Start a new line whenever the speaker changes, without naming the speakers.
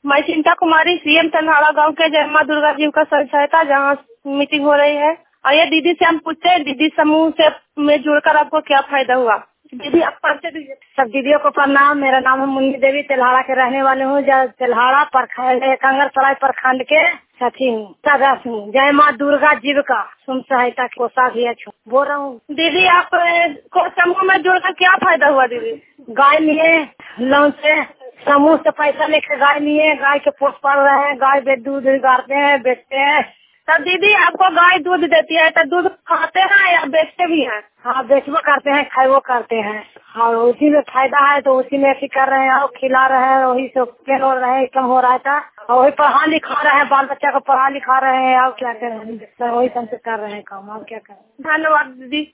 मैं चिंता कुमारी सीएम तलहाड़ा गांव के जय मां दुर्गा जी का सहायता जहां मीटिंग हो रही है। और ये दीदी से हम पूछते हैं, दीदी समूह से में जुड़कर आपको क्या फायदा हुआ? दीदी आप परिचय दीजिए।
सब दीदियों को प्रणाम। मेरा नाम है मुन्नी देवी, तेल्हाड़ा के रहने वाले हूँ। तेल्हाड़ा प्रखंड कंगरसराय प्रखंड के सखी हूँ, सदस्य हूँ। जय माँ दुर्गा जीव का स्वयं सहायता कोषाध्यक्ष बोल रहा हूँ।
दीदी आप को समूह में जुड़कर क्या फायदा हुआ? दीदी
गाय लिए लोन से, समूह से पैसा लेकर गाय लिए, गाय के पोष पाल रहे हैं, गाय दूध गाड़ते हैं, बेचते हैं।
तब दीदी आपको गाय दूध देती है तो दूध खाते हैं या बेचते भी हैं?
हाँ, बेचबो करते हैं, खाइबो करते हैं। और उसी में फायदा है तो उसी में ऐसी कर रहे हैं और खिला रहे हैं, वही से पेन हो रहे हैं, कम हो रहा था। और वही पढ़ा लिखा रहे हैं, बाल बच्चा को पढ़ा लिखा रहे हैं। और क्या करें, वही सब कर रहे हैं काम। और क्या करें।
धन्यवाद दीदी।